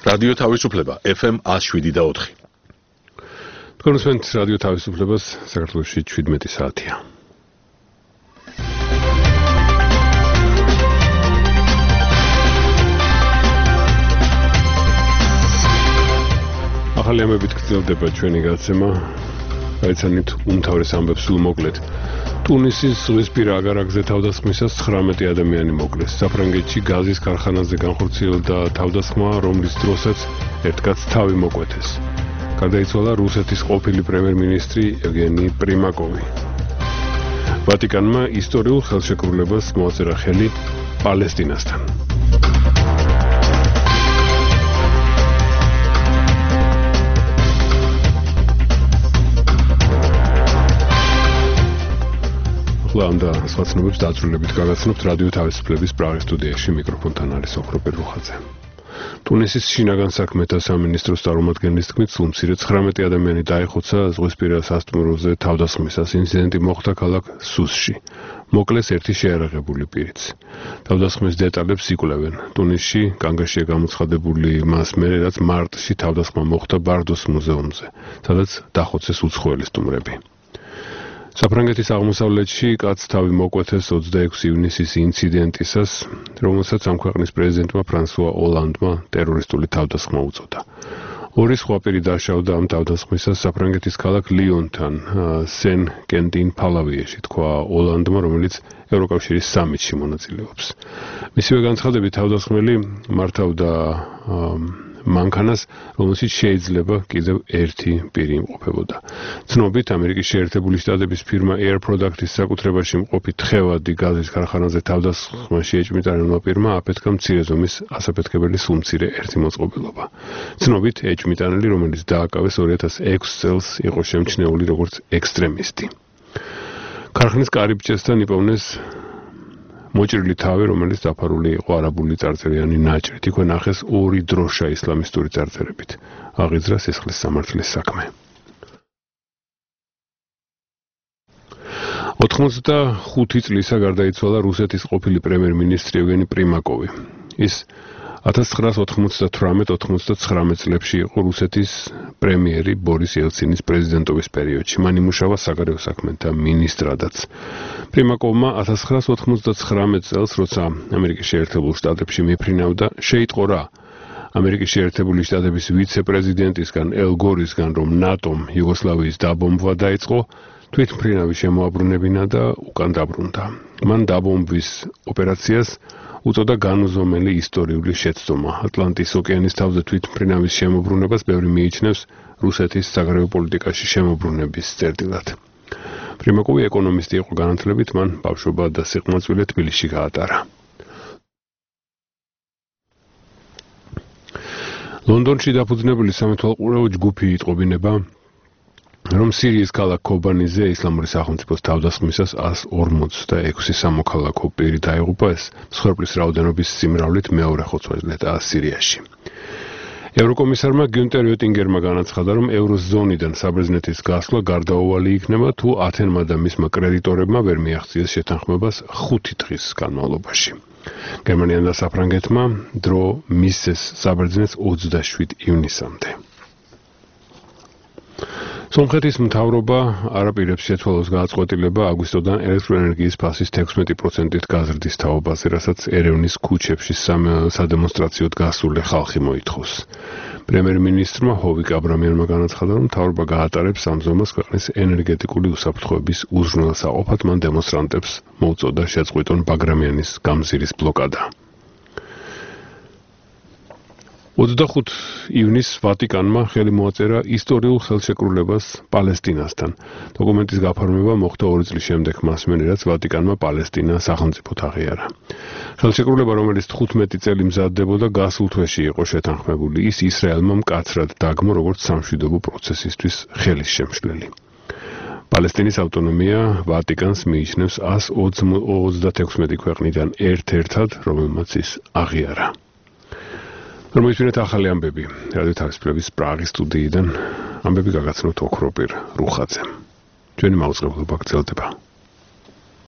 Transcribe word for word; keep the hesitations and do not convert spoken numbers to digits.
რადიო თავისუფლება ეფ ემ one oh seven და four. თქვენ უსმენთ რადიო თავისუფლებას, საქართველოში seventeen საათია. ახალი ამბებით გრძელდება ჩვენი გაცემა. გაიცანით უმთავრეს ამბებს სულ მოკლედ. ტუნისის ზღვისპირა აგარაკზე თავდასხმისას nineteen ადამიანი მოკლეს. საფრანგეთში გაზის ქარხანაზე განხორციელდა თავდასხმა, რომლის დროსაც ერთ კაცს თავი მოკვეთეს. გარდაიცვალა რუსეთის ყოფილი პრემიერ-მინისტრი ევგენი პრიმაკოვი. ვატიკანმა ისტორიულ ხელშეკრულებას მოაწერა ხელი პალესტინასთან. ამ და სხვა ცნობებს დაწვრილებით გაგაცნობთ რადიო თავისუფლების პრაღის სტუდიაში. მიკროფონთან არის ოქროპირ რუხაძე. ტუნისის შინაგან საქმეთა სამინისტროს წარმომადგენლის თქმით, სულ მცირე nineteen ადამიანი დაიხოცა ზღვისპირა სასტუმროზე თავდასხმისას. ინციდენტი მოხდა ქალაქ სუსში. მოკლეს ერთი შეიარაღებული პირიც. თავდასხმის დეტალებს იკვლევენ. ტუნისში კანგაშია გამოცხადებული მას მერე, რაც მარტში თავდასხმა მოხდა ბარდოს მუზეუმზე, სადაც დახოცეს უცხოელი სტუმრები. საფრანგეთის აღმოსავლეთში კაცს თავი მოკვეთეს twenty-six ივნისის ინციდენტისას, რომელსაც ამ ქვეყნის პრეზიდენტმა ფრანსუა ოლანდმა ტერორისტული თავდასხმა უწოდა. ორი სხვა პირი დაშავდა ამ თავდასხმისას საფრანგეთის ქალაქ ლიონთან, სენ კენტინ ფალავიაში, თქვა ოლანდმა, რომელიც ევროკავშირის სამიტში მონაწილეობს. მისივე განცხადებით თავდასხმელი მართავდა მანქანას, რომელშიც შეიძლება კიდევ ერთი პირი იმყოფებოდა. ცნობით, ამერიკის შეერთებული შტატების ფირმა Air Products-ის საკუთრებაში მყოფი თხევადი გაზის ქარხანაზე თავდასხმაში ეჭვმიტანელმა პირმა აფეთქა მცირე ზომის ასაფეთქებელი სულმცირე ერთი მოწყობილობა. ცნობით, ეჭვმიტანელი, რომელიც დააკავეს two thousand six წელს, იყო შემჩნეული როგორც ექსტრემისტი. ქარხნის კარიბჭესთან იპოვნეს მოჭრილი თავი, რომელიც დაფარული იყო არაბული წარწერიანი ნაჭრით. იქვე ნახეს ორი დროშა ისლამისტური წარწერებით. აღიძრა სისხლის სამართლის საქმე. ninety-five წლისა გარდაიცვალა რუსეთის ყოფილი პრემიერ-მინისტრი ევგენი პრიმაკოვი. ის nineteen ninety-eight ninety-nine წლებში იყო რუსეთის პრემიერი ბორის ელცინის პრეზიდენტობის პერიოდში. მან იმუშავა საგარეო საქმეთა მინისტრადაც. პრიმაკოვმა nineteen ninety-nine წელს, როცა ამერიკის შეერთებულ შტატებში მიფრინავდა, შეიტყო რა ამერიკის შეერთებული შტატების ვიცე-პრეზიდენტისგან ელ გორისგან, რომ ნატომ იუგოსლავიის დაბომბვა დაიწყო, თვითმფრინავი შემოაბრუნებინა და უკან დაბრუნდა. მან დაბომბვის ოპერაციას უწოდა განუზომელი ისტორიული შეცდომა. ატლანტის ოკეანის თავზე თვითმფრინავის შემოbrunებას ბევრი მიიჩნევს რუსეთის საგარეო პოლიტიკაში შემოbrunების წერტილად. პრიმაკოვი ეკონომისტი იყო განათლებით, მან ბავშვობა და სიყმაწვილე თბილისში გაატარა. ლონდონში დაფუძნებული სამეთვალყურეო ჯგუფი იტყობინება, რომ სირიის ქალაქ ქობანიზე ისლამური სახელმწიფოს თავდასხმისას one forty-six სამოქალაქო პირი დაიღუპა, ეს მსხვერპლის რაოდენობის სიმრავლით მეორე ხოცვა-ძლეტა სირიაში. ევროკომისარმა გიუნტერ ოტინგერმა განაცხადა, რომ ევროზონიდან საბერძნეთის გასვლა გარდაუვალი იქნება, თუ ათენმა და მისმა კრედიტორებმა ვერ მიაღწიეს შეთანხმებას ხუთი დღის განმავლობაში. გერმანიამ და საფრანგეთმა დრო მისცეს საბერძნეთს twenty-seven ივნისამდე. სომხეთის მთავრობა არ აპირებს შეცვალოს გააწყვეტილება აგვისტოდან ელექტროენერგიის ფასის sixteen პროცენტით გაზრდის თაობაზე, რასაც ერევნის ქუჩებში სადემონსტრაციოდ გასული ხალხი მოითხოვს. პრემიერ-მინისტრმა ჰოვიკ აბრამიანმა განაცხადა, რომ მთავრობა გაატარებს ამ ზომას ქვეყნის ენერგეტიკული უსაფრთხოების უზრუნველსაყოფად. მან დემონსტრანტებს მოუწოდა შეწყვიტონ ბაგრამიანის გამზირის ბლოკადა. twenty-five ივნისს ვატიკანმა ხელი მოაწერა ისტორიულ ხელშეკრულებას პალესტინასთან. დოკუმენტის გაფორმება მოხდა ორი წლის შემდეგ, მას მერე, რაც ვატიკანმა პალესტინა სახელმწიფოდ აღიარა. ხელშეკრულება, რომელიც fifteen წელი მზადდებოდა, გასულ თვეში იყო შეთანხმებული. ის ისრაელმა მკაცრად დაგმო, როგორც სამშვიდობო პროცესისთვის ხელის შემშლელი. პალესტინის ავტონომია ვატიკანს მიიჩნევს one thirty-six ქვეყნიდან ერთ-ერთად, რომელმაც ის აღიარა. Მოისმინეთ ახალი ამბები რადიო თავისუფლების პრაღის სტუდიიდან. ამბები გაგაცნობთ ოქროპირ რუხაძემ. ჩვენი მაუწყებლობა გრძელდება.